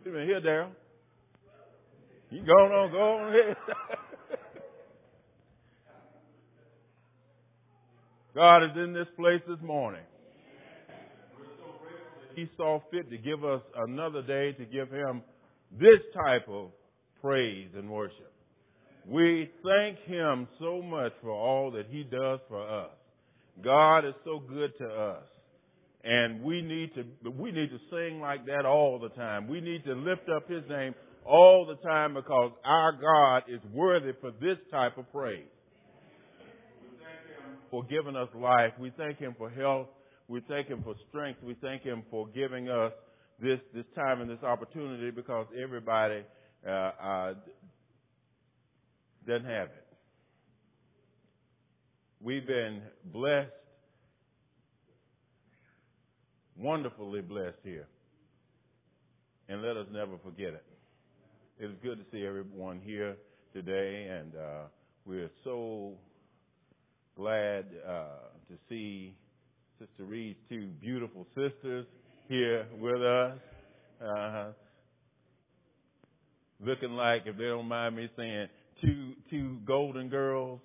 Here, Daryl. You go on ahead. God is in this place this morning. He saw fit to give us another day to give him this type of praise and worship. We thank him so much for all that he does for us. God is so good to us. And we need to sing like that all the time. We need to lift up his name all the time because our God is worthy for this type of praise. We thank him for giving us life. We thank him for health. We thank him for strength. We thank him for giving us this time and this opportunity because everybody doesn't have it. We've been blessed, wonderfully blessed here. And let us never forget it. It is good to see everyone here today, and we're so glad to see Sister Reed's two beautiful sisters here with us. Looking like, if they don't mind me saying, two golden girls.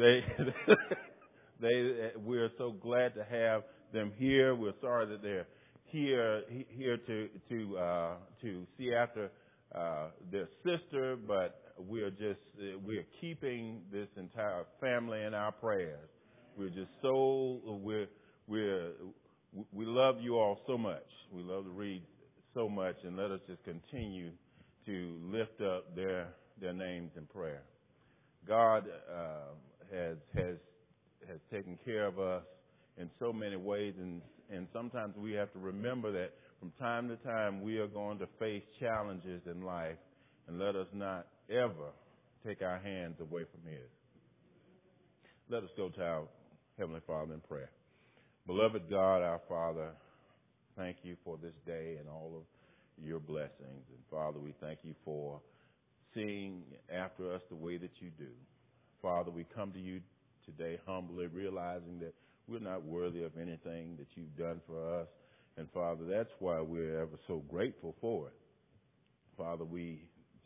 We're so glad to have them here. We're sorry that they're here to see after their sister, but we're keeping this entire family in our prayers. We're just we love you all so much. We love to read so much, and let us just continue to lift up their names in prayer. God has taken care of us in so many ways, and sometimes we have to remember that from time to time we are going to face challenges in life, and let us not ever take our hands away from his. Let us go to our Heavenly Father in prayer. Beloved God, our Father, thank you for this day and all of your blessings. And Father, we thank you for seeing after us the way that you do. Father, we come to you today humbly, realizing that we're not worthy of anything that you've done for us. And Father, that's why we're ever so grateful for it. Father, we're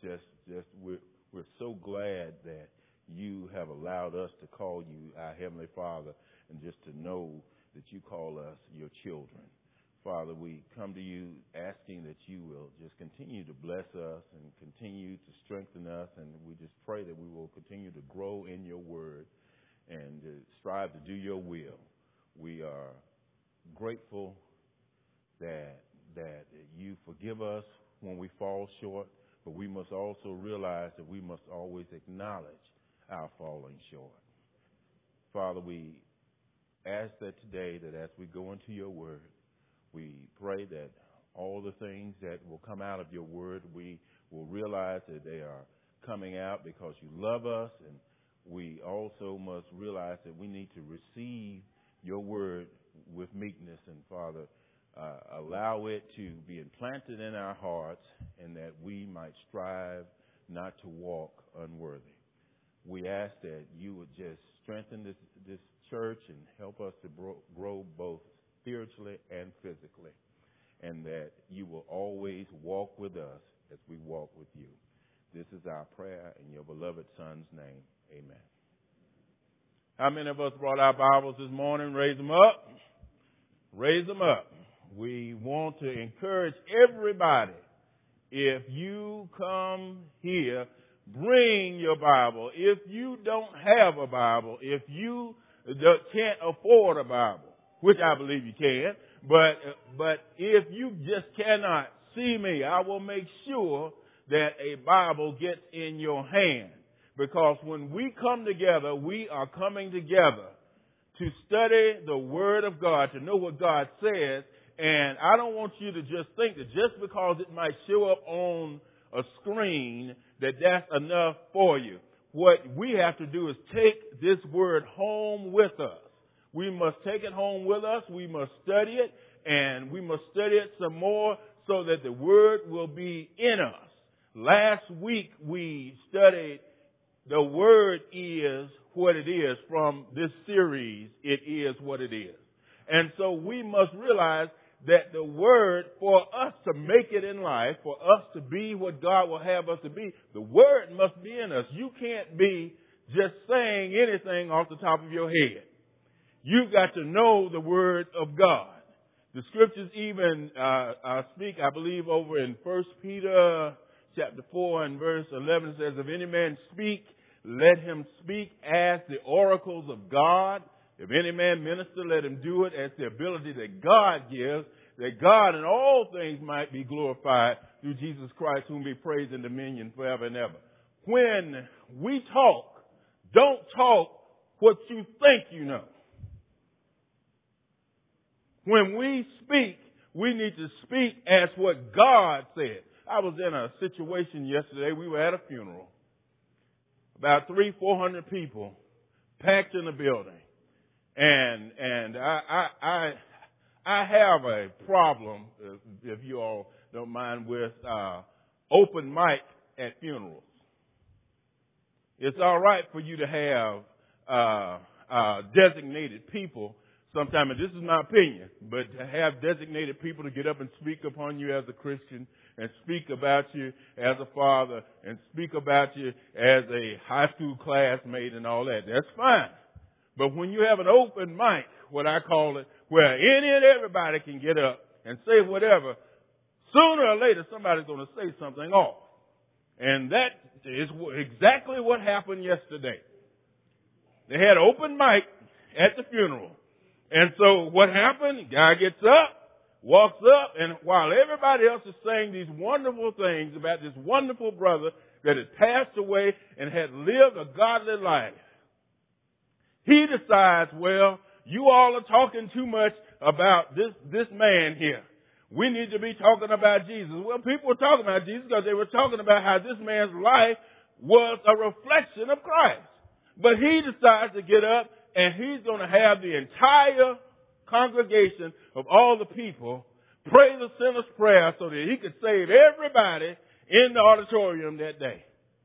so glad that you have allowed us to call you our Heavenly Father, and just to know that you call us your children. Father, we come to you asking that you will just continue to bless us and continue to strengthen us, and we just pray that we will continue to grow in your word and strive to do your will. We are grateful that you forgive us when we fall short, but we must also realize that we must always acknowledge our falling short. Father, we ask that today that as we go into your word, we pray that all the things that will come out of your word, we will realize that they are coming out because you love us, and we also must realize that we need to receive your word with meekness, and Father, allow it to be implanted in our hearts, and that we might strive not to walk unworthy. We ask that you would just strengthen this church and help us to grow both spiritually and physically, and that you will always walk with us as we walk with you. This is our prayer in your beloved Son's name. Amen. How many of us brought our Bibles this morning? Raise them up. Raise them up. We want to encourage everybody, if you come here, bring your Bible. If you don't have a Bible, if you can't afford a Bible, which I believe you can, but if you just cannot see me, I will make sure that a Bible gets in your hand. Because when we come together, we are coming together to study the Word of God, to know what God says. And I don't want you to just think that just because it might show up on a screen that that's enough for you. What we have to do is take this Word home with us. We must take it home with us. We must study it, and we must study it some more so that the Word will be in us. Last week we studied The Word Is What It Is from this series, It Is What It Is. And so we must realize that the Word, for us to make it in life, for us to be what God will have us to be, the Word must be in us. You can't be just saying anything off the top of your head. You've got to know the Word of God. The Scriptures even speak, I believe, over in 1 Peter chapter 4 and verse 11 says, if any man speak, let him speak as the oracles of God. If any man minister, let him do it as the ability that God gives, that God in all things might be glorified through Jesus Christ, whom be praise and dominion forever and ever. When we talk, don't talk what you think you know. When we speak, we need to speak as what God said. I was in a situation yesterday. We were at a funeral. About 300-400 people packed in the building. And I have a problem, if you all don't mind, with open mic at funerals. It's all right for you to have designated people sometime, and this is my opinion, but to have designated people to get up and speak upon you as a Christian and speak about you as a father and speak about you as a high school classmate and all that, that's fine. But when you have an open mic, what I call it, where any and everybody can get up and say whatever, sooner or later somebody's going to say something off. And that is exactly what happened yesterday. They had open mic at the funeral. And so what happened? The guy gets up, walks up, and while everybody else is saying these wonderful things about this wonderful brother that had passed away and had lived a godly life, he decides, well, you all are talking too much about this man here. We need to be talking about Jesus. Well, people were talking about Jesus because they were talking about how this man's life was a reflection of Christ. But he decides to get up and he's going to have the entire congregation of all the people pray the sinner's prayer so that he could save everybody in the auditorium that day.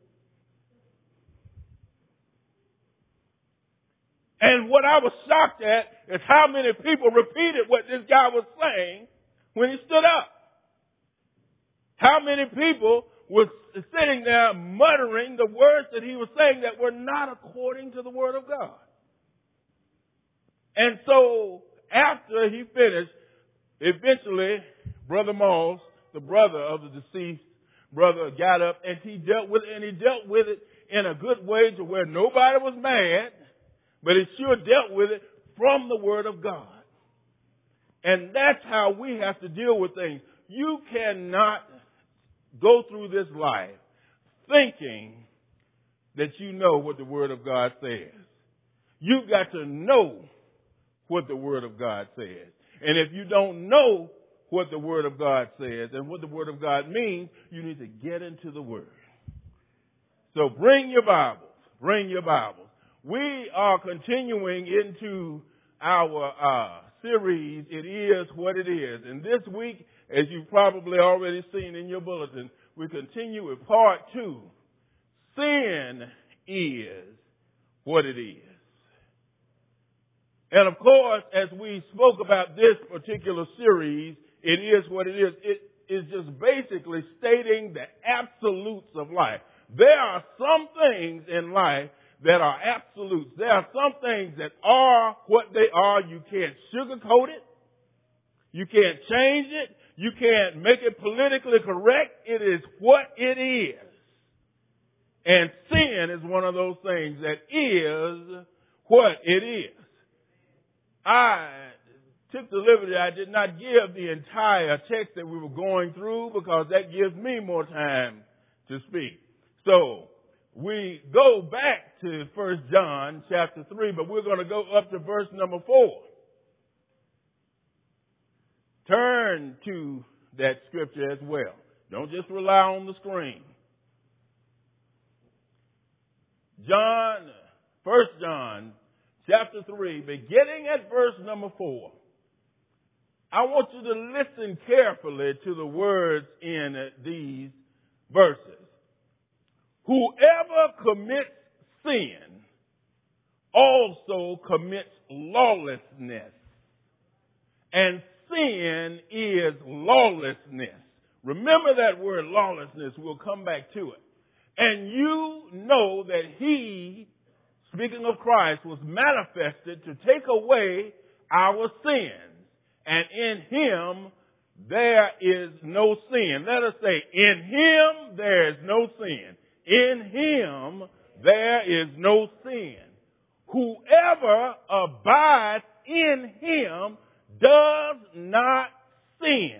And what I was shocked at is how many people repeated what this guy was saying when he stood up. How many people were sitting there muttering the words that he was saying that were not according to the Word of God. And so after he finished, eventually Brother Moss, the brother of the deceased brother, got up and he dealt with it, and he dealt with it in a good way to where nobody was mad, but he sure dealt with it from the Word of God. And that's how we have to deal with things. You cannot go through this life thinking that you know what the Word of God says. You've got to know what the Word of God says. And if you don't know what the Word of God says and what the Word of God means, you need to get into the Word. So bring your Bibles. Bring your Bibles. We are continuing into our series, It Is What It Is. And this week, as you've probably already seen in your bulletin, we continue with part 2. Sin is what it is. And of course, as we spoke about this particular series, It Is What It Is, it is just basically stating the absolutes of life. There are some things in life that are absolutes. There are some things that are what they are. You can't sugarcoat it. You can't change it. You can't make it politically correct. It is what it is. And sin is one of those things that is what it is. I took the liberty, I did not give the entire text that we were going through because that gives me more time to speak. So we go back to 1 John chapter 3, but we're going to go up to verse number 4. Turn to that scripture as well. Don't just rely on the screen. 1 John chapter 3, beginning at verse number 4. I want you to listen carefully to the words in these verses. Whoever commits sin also commits lawlessness. And sin is lawlessness. Remember that word lawlessness. We'll come back to it. And you know that he, speaking of Christ, was manifested to take away our sins. And in him there is no sin. Let us say, in him there is no sin. In him there is no sin. Whoever abides in him does not sin.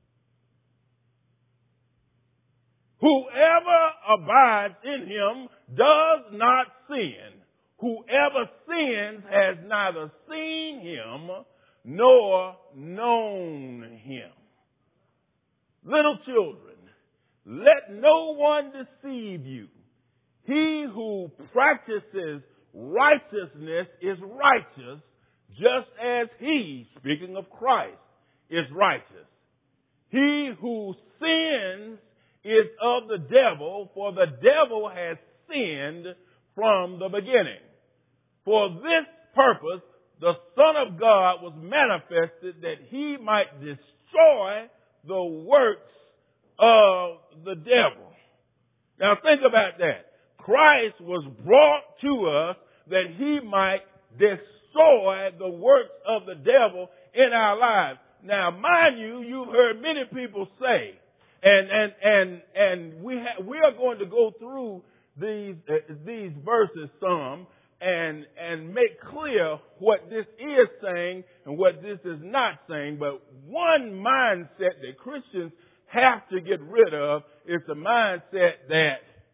Whoever abides in him does not sin. Whoever sins has neither seen him nor known him. Little children, let no one deceive you. He who practices righteousness is righteous, just as he, speaking of Christ, is righteous. He who sins is of the devil, for the devil has sinned from the beginning. For this purpose, the Son of God was manifested that he might destroy the works of the devil. Now think about that. Christ was brought to us that he might destroy the works of the devil in our lives. Now, mind you, you've heard many people say, and we are going to go through these verses some and make clear what this is saying and what this is not saying. But one mindset that Christians have to get rid of is the mindset that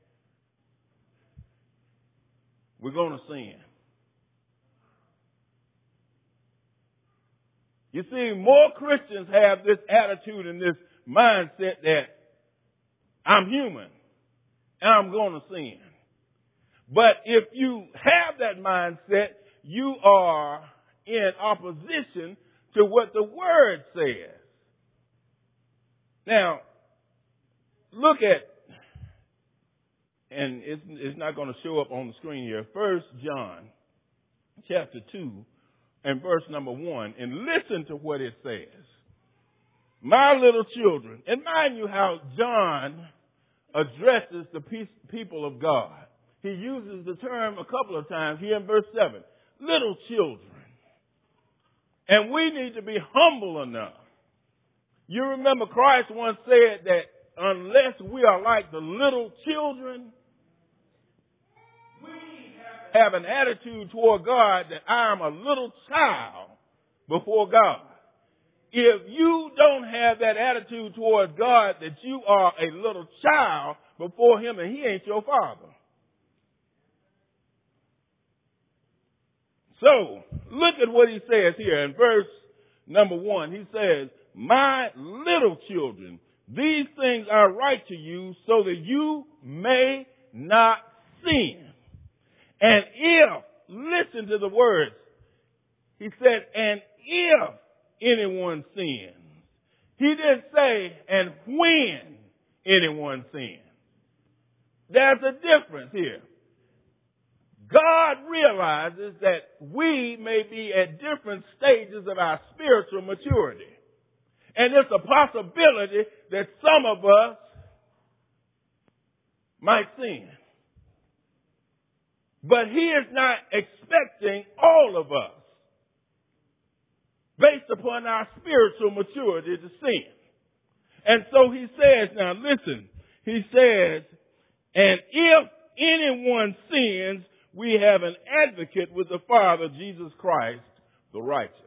we're going to sin. You see, more Christians have this attitude and this mindset that I'm human and I'm going to sin. But if you have that mindset, you are in opposition to what the Word says. Now, look at, and it's not going to show up on the screen here, 1 John chapter 2 and verse number 1, and listen to what it says. My little children, and mind you how John addresses the people of God. He uses the term a couple of times here in verse 7, little children. And we need to be humble enough. You remember Christ once said that unless we are like the little children, we have an attitude toward God that I am a little child before God. If you don't have that attitude towards God that you are a little child before him and he ain't your father. So, look at what he says here in verse number 1. He says, my little children, these things I write to you so that you may not sin. And if, listen to the words, he said, and if anyone sins. He didn't say, and when anyone sins. There's a difference here. God realizes that we may be at different stages of our spiritual maturity. And it's a possibility that some of us might sin. But he is not expecting all of us, based upon our spiritual maturity, to sin. And so he says, now listen, he says, and if anyone sins, we have an advocate with the Father, Jesus Christ, the righteous.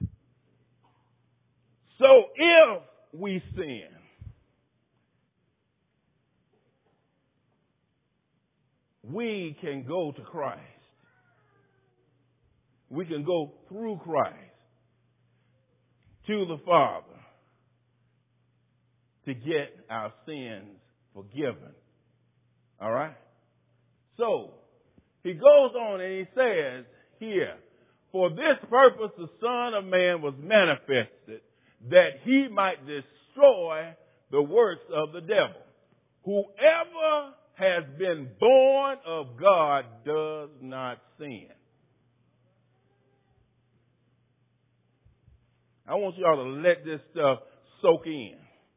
So if we sin, we can go to Christ. We can go through Christ to the Father to get our sins forgiven. All right? So, he goes on and he says here, for this purpose the Son of Man was manifested, that he might destroy the works of the devil. Whoever has been born of God does not sin. I want y'all to let this stuff soak in.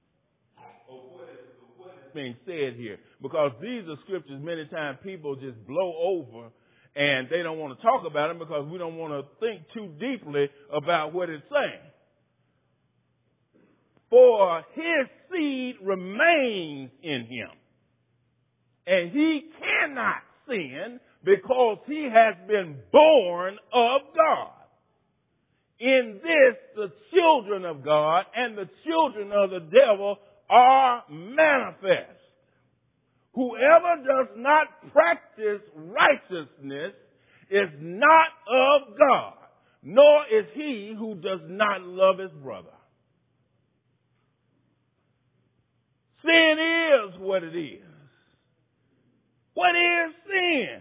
What is being said here. Because these are scriptures many times people just blow over and they don't want to talk about them because we don't want to think too deeply about what it's saying. For his seed remains in him. And he cannot sin because he has been born of God. In this, the children of God and the children of the devil are manifest. Whoever does not practice righteousness is not of God, nor is he who does not love his brother. Sin is what it is. What is sin?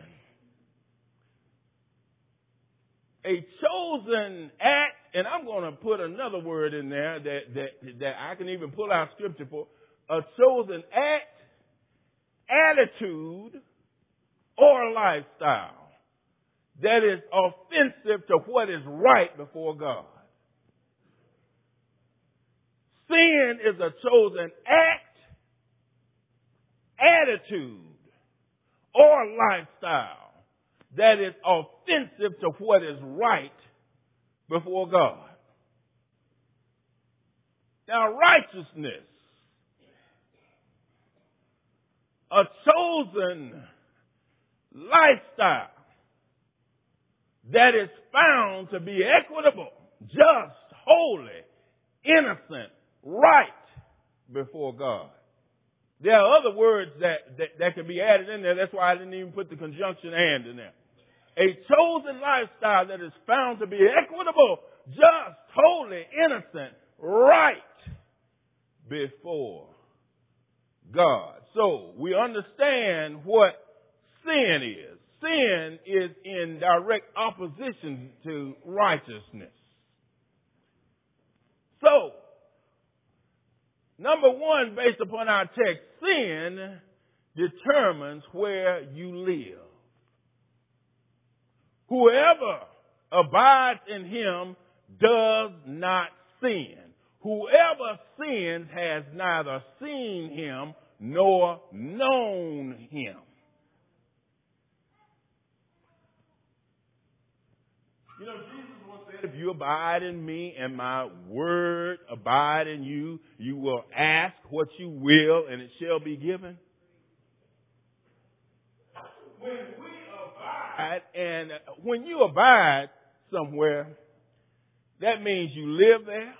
A chosen act, and I'm going to put another word in there that I can even pull out scripture for. A chosen act, attitude, or lifestyle that is offensive to what is right before God. Sin is a chosen act, attitude, or lifestyle that is offensive to what is right before God. Now, righteousness, a chosen lifestyle that is found to be equitable, just, holy, innocent, right before God. There are other words that can be added in there. That's why I didn't even put the conjunction and in there. A chosen lifestyle that is found to be equitable, just, holy, innocent, right before God. So we understand what sin is. Sin is in direct opposition to righteousness. So, number one, based upon our text, sin determines where you live. Whoever abides in him does not sin. Whoever sins has neither seen him nor known him. You know, Jesus once said, if you abide in me and my word abide in you, you will ask what you will and it shall be given. When we abide, and when you abide somewhere, that means you live there,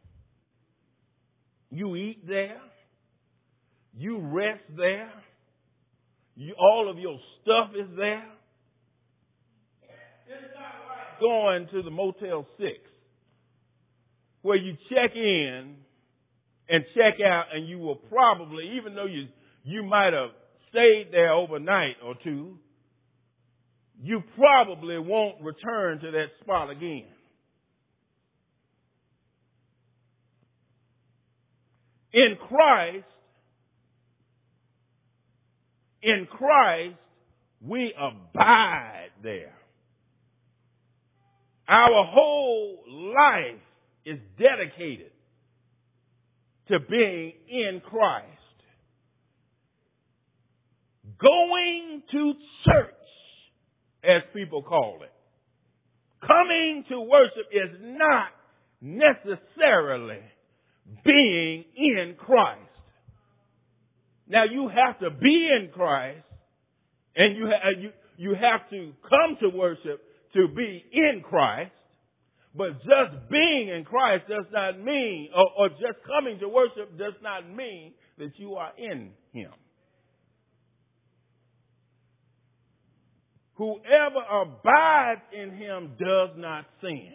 you eat there, you rest there, all of your stuff is there. It's not like going to the Motel 6 where you check in and check out and you will probably, even though you might have stayed there overnight or two, you probably won't return to that spot again. In Christ, we abide there. Our whole life is dedicated to being in Christ. Going to church, as people call it, coming to worship is not necessarily being in Christ. Now you have to be in Christ, and you have to come to worship to be in Christ. But just being in Christ does not mean, or just coming to worship does not mean that you are in Him. Whoever abides in Him does not sin.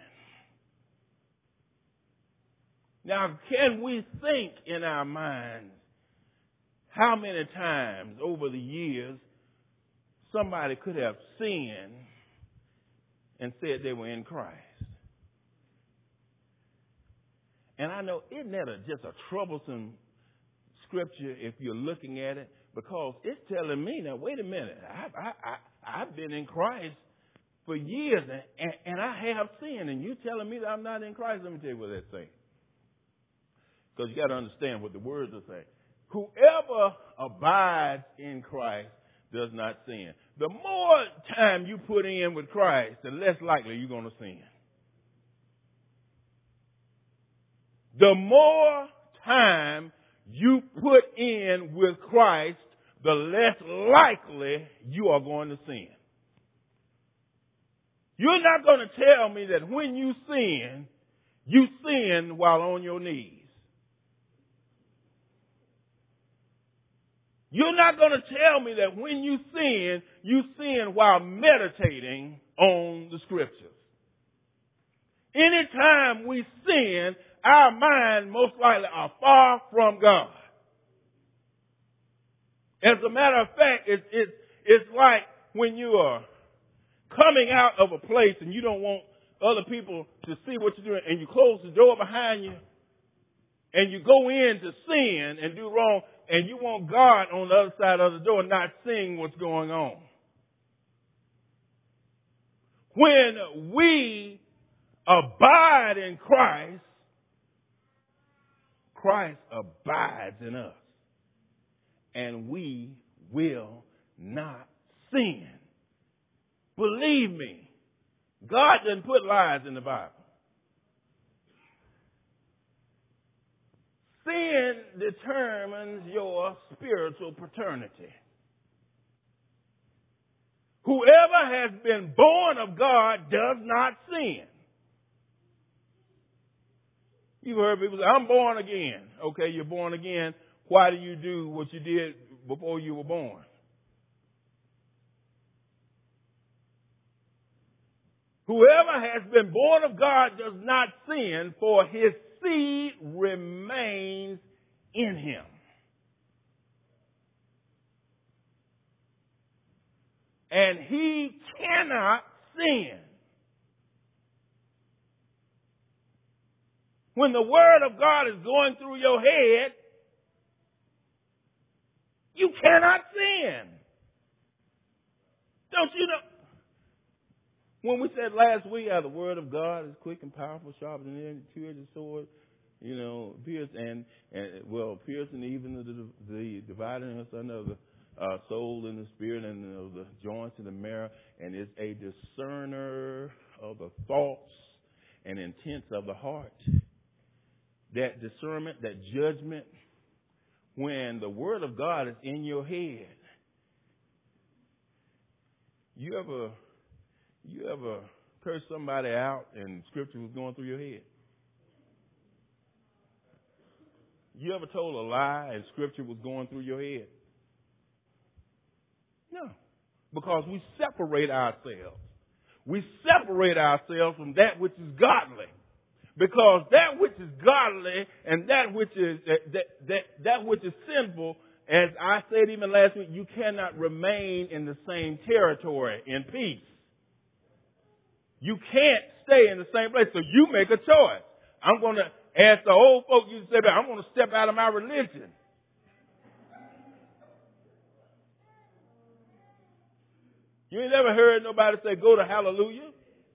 Now, can we think in our minds how many times over the years somebody could have sinned and said they were in Christ? And I know, isn't that just a troublesome scripture if you're looking at it? Because it's telling me, now, wait a minute, I've been in Christ for years, and I have sinned, and you telling me that I'm not in Christ. Let me tell you what that's saying. Because you got to understand what the words are saying. Whoever abides in Christ does not sin. The more time you put in with Christ, the less likely you're going to sin. The more time you put in with Christ, the less likely you are going to sin. You're not going to tell me that when you sin while on your knees. You're not going to tell me that when you sin while meditating on the Scriptures. Anytime we sin, our mind most likely are far from God. As a matter of fact, it's like when you are coming out of a place and you don't want other people to see what you're doing, and you close the door behind you, and you go in to sin and do wrong, and you want God on the other side of the door not seeing what's going on. When we abide in Christ, Christ abides in us. And we will not sin. Believe me, God doesn't put lies in the Bible. Sin determines your spiritual paternity. Whoever has been born of God does not sin. You've heard people say, I'm born again. Okay, you're born again. Why do you do what you did before you were born? Whoever has been born of God does not sin, for his seed remains in him. And he cannot sin. When the word of God is going through your head, you cannot sin. Don't you know? When we said last week how the word of God is quick and powerful, sharper than any two-edged sword, piercing even the dividing us under the soul and the spirit and of the joints and the marrow, and is a discerner of the thoughts and intents of the heart. That discernment, that judgment, when the word of God is in your head, you ever cursed somebody out and scripture was going through your head? You ever told a lie and scripture was going through your head? No. Because we separate ourselves. We separate ourselves from that which is godly. Because that which is godly and that which is that which is sinful, as I said even last week, you cannot remain in the same territory in peace. You can't stay in the same place, so you make a choice. I'm going to, as the old folk used to say, I'm going to step out of my religion. You ain't never heard nobody say, go to hallelujah?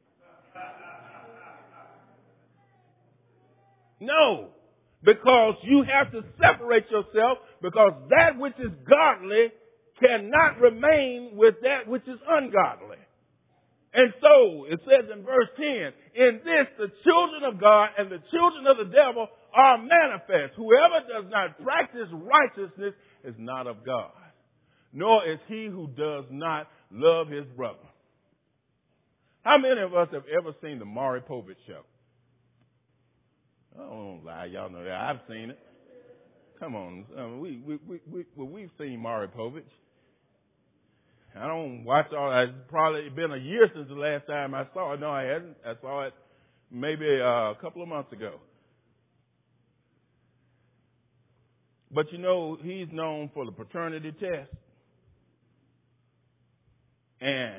No, because you have to separate yourself, because that which is godly cannot remain with that which is ungodly. And so, it says in verse 10, in this the children of God and the children of the devil are manifest. Whoever does not practice righteousness is not of God, nor is he who does not love his brother. How many of us have ever seen the Maury Povich show? I don't lie, y'all know that. I've seen it. Come on, we've seen Maury Povich. I don't watch all that. It's probably been a year since the last time I saw it. No, I hadn't. I saw it maybe a couple of months ago. But he's known for the paternity test. And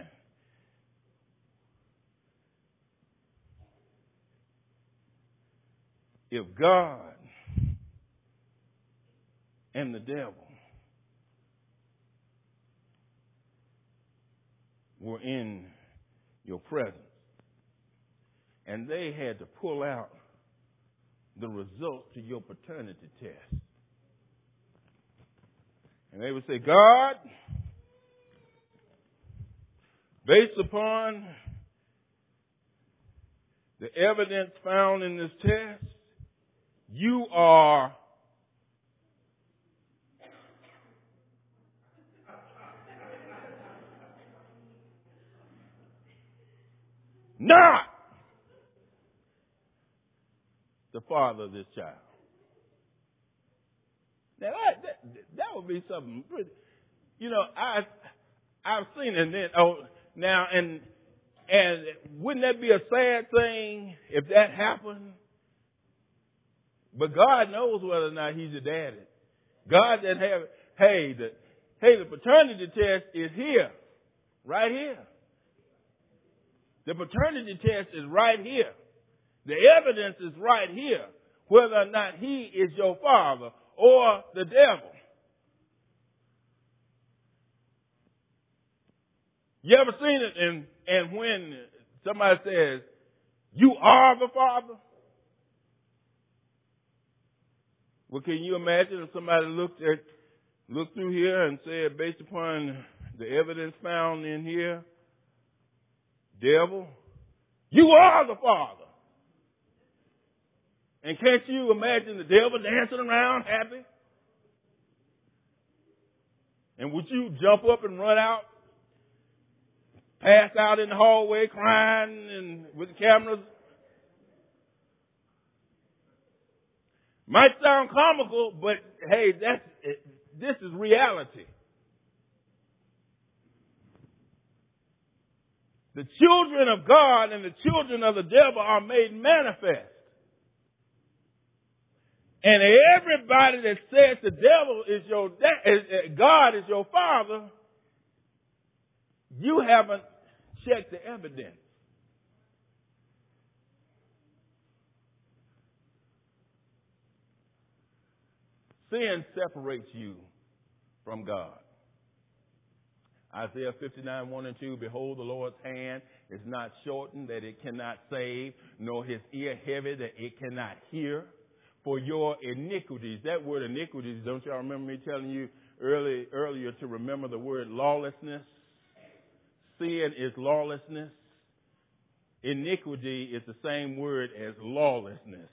if God and the devil were in your presence. And they had to pull out the results to your paternity test. And they would say, God, based upon the evidence found in this test, you are not the father of this child. Now that would be something pretty, I've seen it. And then and wouldn't that be a sad thing if that happened? But God knows whether or not he's your daddy. God that the paternity test is here, right here. The paternity test is right here. The evidence is right here, whether or not he is your father or the devil. You ever seen it? And when somebody says, you are the father? Well, can you imagine if somebody looked through here and said, based upon the evidence found in here, devil, you are the father. And can't you imagine the devil dancing around happy? And would you jump up and run out, pass out in the hallway crying and with the cameras? Might sound comical, but hey, this is reality. The children of God and the children of the devil are made manifest. And everybody that says the devil is your God is your father, you haven't checked the evidence. Sin separates you from God. Isaiah 59, 1 and 2, behold, the Lord's hand is not shortened that it cannot save, nor his ear heavy that it cannot hear. For your iniquities, that word iniquities, don't y'all remember me telling you earlier to remember the word lawlessness? Sin is lawlessness. Iniquity is the same word as lawlessness.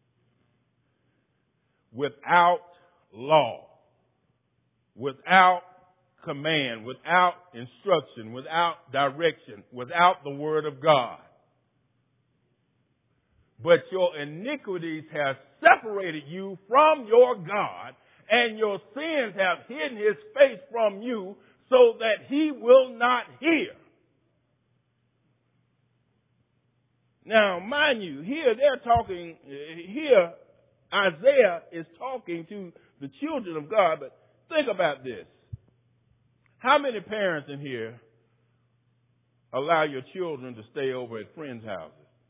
Without law, without command, without instruction, without direction, without the word of God. But your iniquities have separated you from your God, and your sins have hidden his face from you so that he will not hear. Now, mind you, here Isaiah is talking to the children of God, but think about this. How many parents in here allow your children to stay over at friends' houses?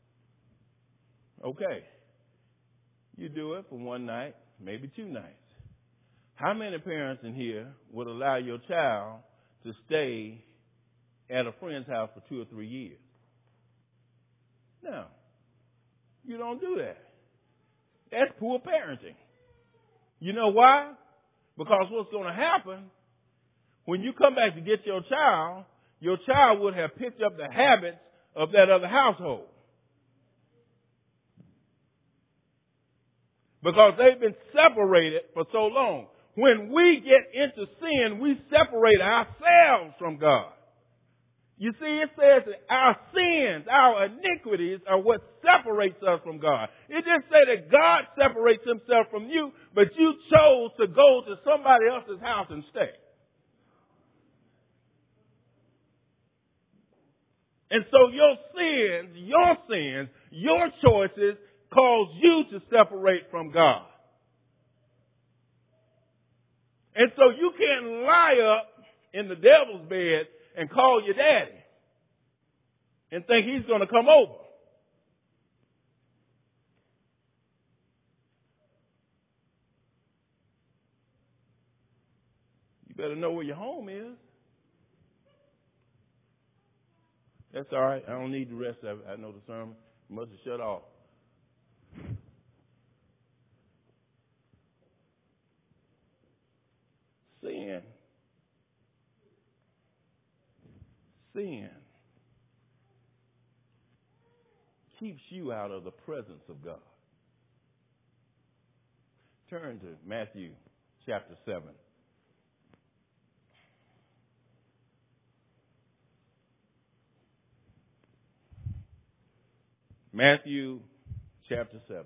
Okay. You do it for one night, maybe 2 nights. How many parents in here would allow your child to stay at a friend's house for 2 or 3 years? No. You don't do that. That's poor parenting. You know why? Because what's going to happen, when you come back to get your child would have picked up the habits of that other household. Because they've been separated for so long. When we get into sin, we separate ourselves from God. You see, it says that our sins, our iniquities are what separates us from God. It didn't say that God separates himself from you, but you chose to go to somebody else's house and stay. And so your sins, your choices cause you to separate from God. And so you can't lie up in the devil's bed and call your daddy and think he's going to come over. You better know where your home is. That's all right. I don't need the rest of it. I know the sermon must have shut off. Sin keeps you out of the presence of God. Turn to Matthew chapter 7. Matthew chapter 7.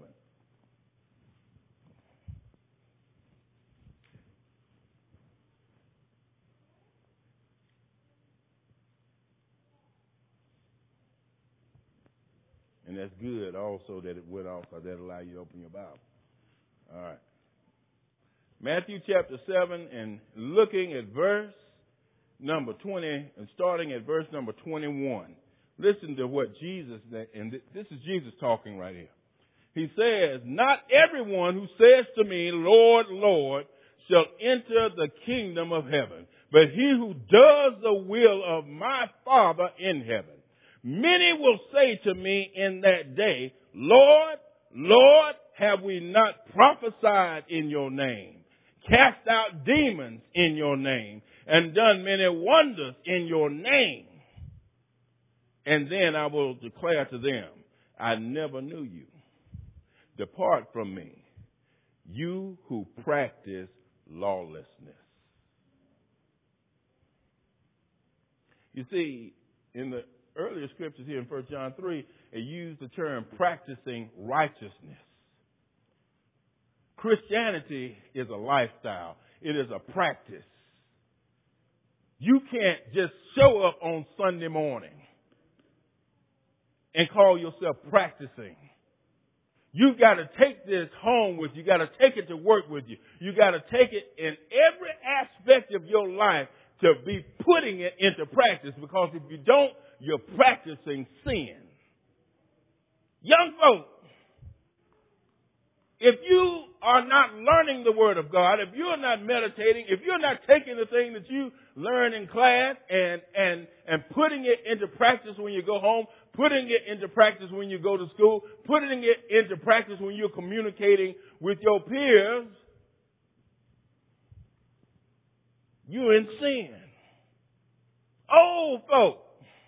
And that's good also that it went off, because that allow you to open your Bible. All right. Matthew chapter 7, and looking at verse number 20 and starting at verse number 21. Listen to what Jesus, and this is Jesus talking right here. He says, "Not everyone who says to me, 'Lord, Lord,' shall enter the kingdom of heaven, but he who does the will of my Father in heaven. Many will say to me in that day, 'Lord, Lord, have we not prophesied in your name, cast out demons in your name, and done many wonders in your name?' And then I will declare to them, 'I never knew you. Depart from me, you who practice lawlessness.'" You see, in the earlier scriptures here in 1 John 3, it used the term practicing righteousness. Christianity is a lifestyle. It is a practice. You can't just show up on Sunday morning and call yourself practicing. You've got to take this home with you. You've got to take it to work with you. You've got to take it in every aspect of your life to be putting it into practice, because if you don't, you're practicing sin. Young folk, if you are not learning the Word of God, if you're not meditating, if you're not taking the thing that you learn in class and putting it into practice when you go home, putting it into practice when you go to school, putting it into practice when you're communicating with your peers, you're in sin. Old folk,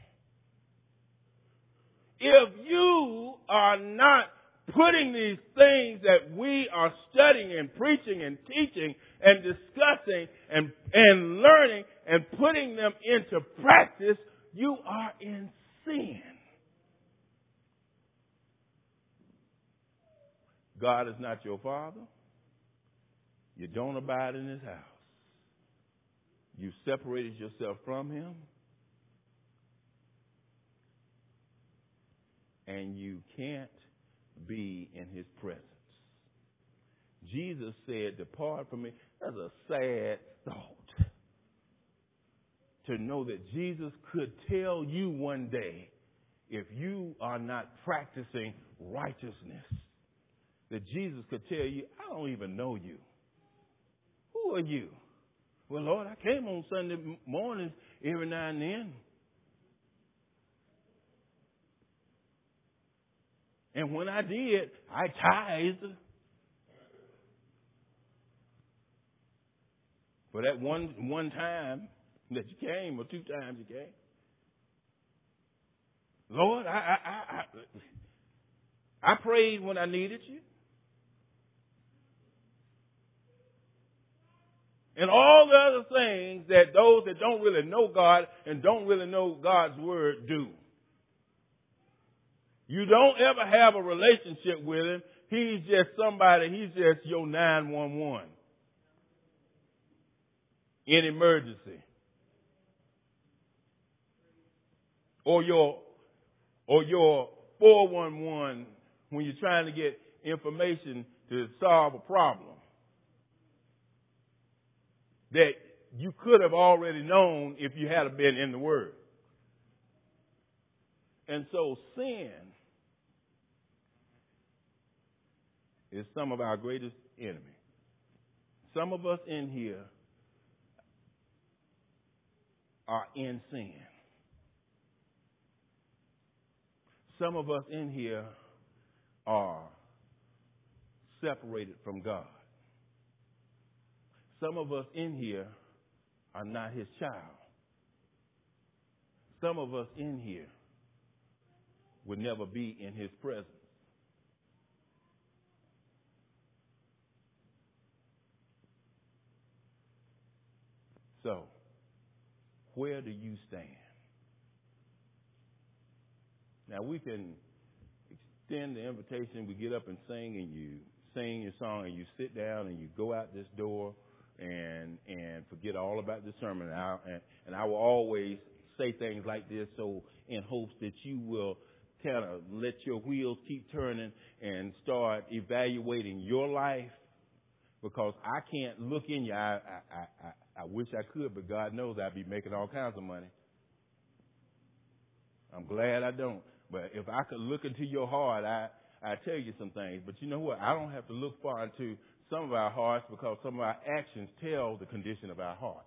if you are not putting these things that we are studying and preaching and teaching and discussing and learning and putting them into practice, you are in sin. God is not your father. You don't abide in his house. You separated yourself from him. And you can't be in his presence. Jesus said, "Depart from me." That's a sad thought. To know that Jesus could tell you one day, if you are not practicing righteousness, that Jesus could tell you, "I don't even know you. Who are you?" "Well, Lord, I came on Sunday mornings every now and then. And when I did, I tithed. For that one time that you came, or 2 times you came. Lord, I prayed when I needed you. And all the other things that those that don't really know God and don't really know God's word do. You don't ever have a relationship with him. He's just somebody, he's just your 911 in emergency. Or your 411 when you're trying to get information to solve a problem that you could have already known if you had been in the Word. And so sin is some of our greatest enemy. Some of us in here are in sin. Some of us in here are separated from God. Some of us in here are not his child. Some of us in here would never be in his presence. So, where do you stand? Now, we can extend the invitation. We get up and sing, and you sing your song, and you sit down, and you go out this door and forget all about the sermon. And I will always say things like this so in hopes that you will kind of let your wheels keep turning and start evaluating your life, because I can't look in you. I wish I could, but God knows I'd be making all kinds of money. I'm glad I don't. But if I could look into your heart, I tell you some things. But you know what? I don't have to look far into some of our hearts, because some of our actions tell the condition of our hearts.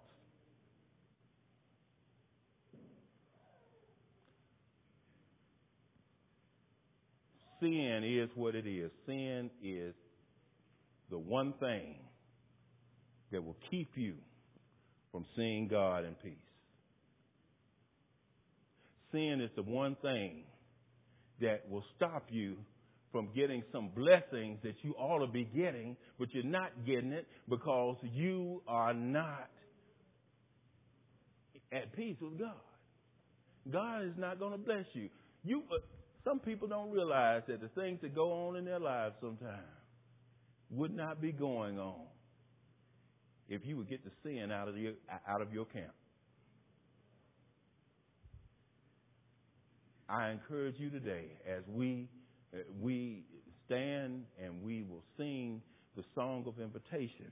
Sin is what it is. Sin is the one thing that will keep you from seeing God in peace. Sin is the one thing that will stop you from getting some blessings that you ought to be getting, but you're not getting it because you are not at peace with God. God is not going to bless you. Some people don't realize that the things that go on in their lives sometimes would not be going on if you would get the sin out of your camp. I encourage you today, as we stand and we will sing the song of invitation,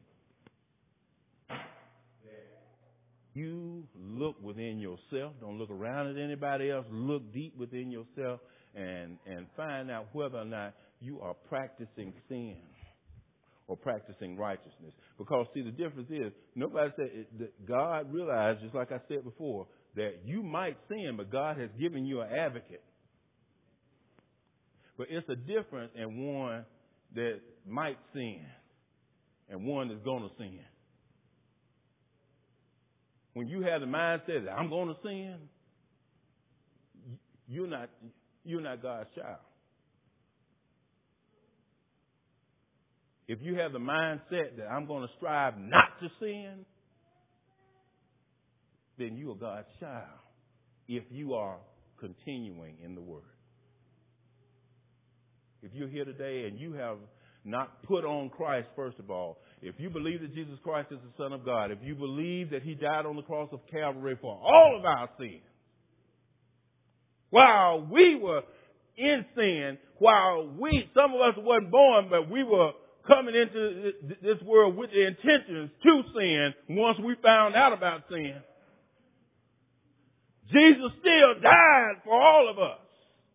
you look within yourself. Don't look around at anybody else. Look deep within yourself and find out whether or not you are practicing sin or practicing righteousness. Because, see, the difference is nobody said that God realized, just like I said before, that you might sin, but God has given you an advocate. But it's a difference in one that might sin and one that's going to sin. When you have the mindset that I'm going to sin, you're not God's child. If you have the mindset that I'm going to strive not to sin, then you are God's child if you are continuing in the Word. If you're here today and you have not put on Christ, first of all, if you believe that Jesus Christ is the Son of God, if you believe that he died on the cross of Calvary for all of our sins, while we were in sin, some of us wasn't born, but we were coming into this world with the intentions to sin once we found out about sin. Jesus still died for all of us.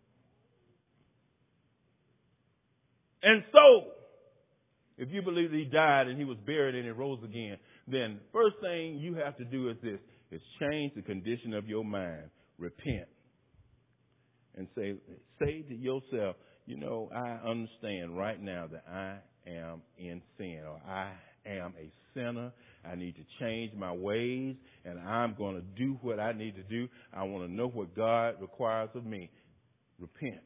And so, if you believe that he died and he was buried and he rose again, then first thing you have to do is this, is change the condition of your mind. Repent. And say to yourself, I understand right now that I am in sin, or I am a sinner. I need to change my ways, and I'm going to do what I need to do. I want to know what God requires of me. Repent.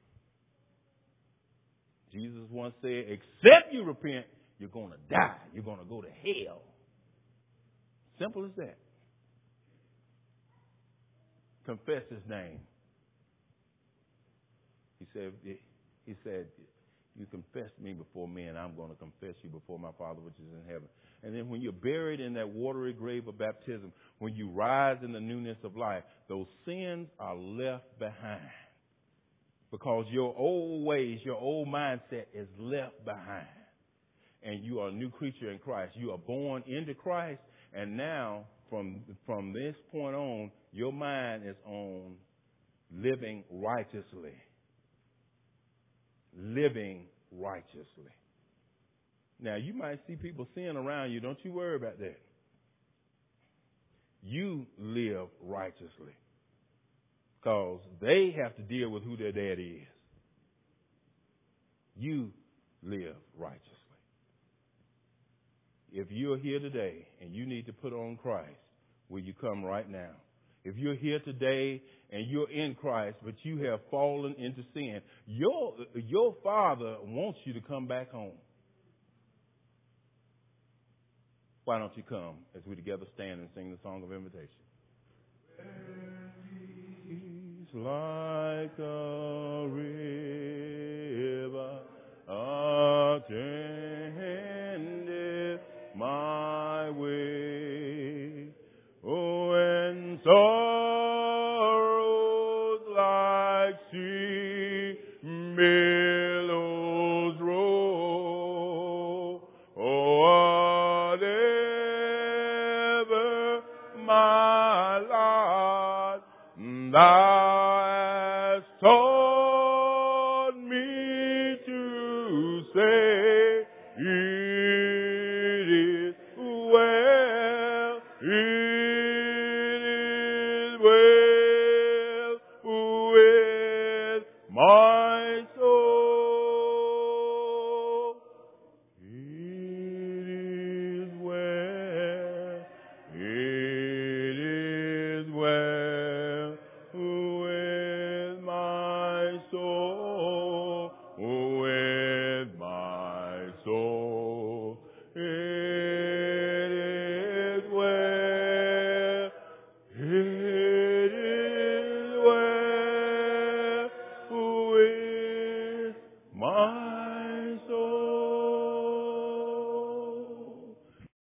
Jesus once said, except you repent, you're going to die. You're going to go to hell. Simple as that. Confess his name. He said, you confess me before men, I'm going to confess you before my Father which is in heaven. And then when you're buried in that watery grave of baptism, when you rise in the newness of life, those sins are left behind. Because your old ways, your old mindset is left behind. And you are a new creature in Christ. You are born into Christ. And now, from this point on, your mind is on living righteously. Living righteously. Now, you might see people sin around you. Don't you worry about that. You live righteously. because they have to deal with who their daddy is. You live righteously. If you're here today and you need to put on Christ, will you come right now? If you're here today and you're in Christ, but you have fallen into sin, your Father wants you to come back home. Why don't you come as we together stand and sing the song of invitation? Peace like a river attendeth my way. Oh, and sorrows like sea billows roll. Oh, whatever my lot, thou